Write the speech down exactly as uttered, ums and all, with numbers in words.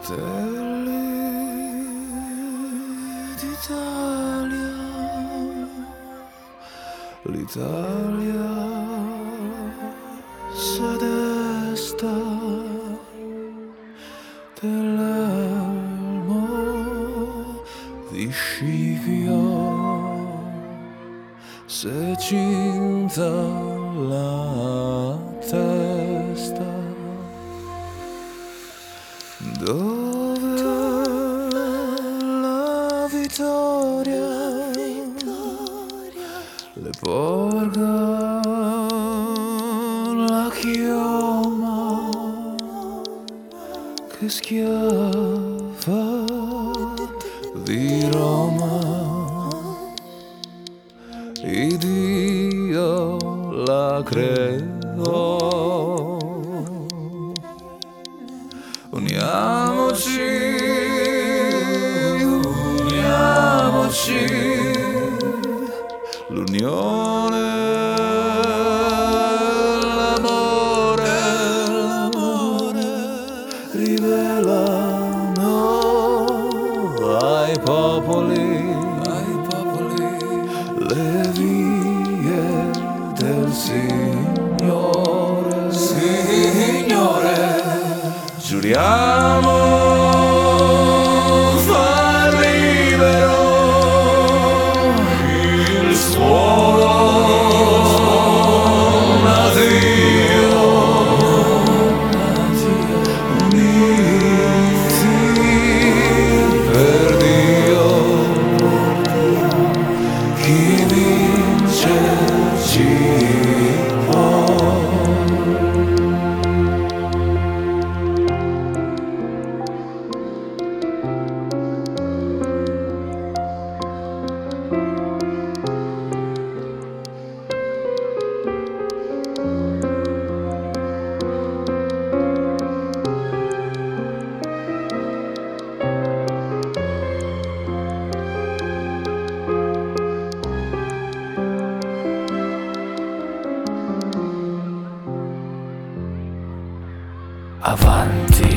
Stelle d'Italia, l'Italia si desta dell'elmo di Scipio, se cinta la testa. Dove la vittoria le porga la chioma che schiava di Roma, ed io la credo. Uniamoci, uniamoci, l'unione, l'amore, l'amore rivelano ai popoli, ai popoli le vie del Signore, Signore. Giuriamo far libero il suolo natio, uniti per Dio, chi vince ci può. Avanti.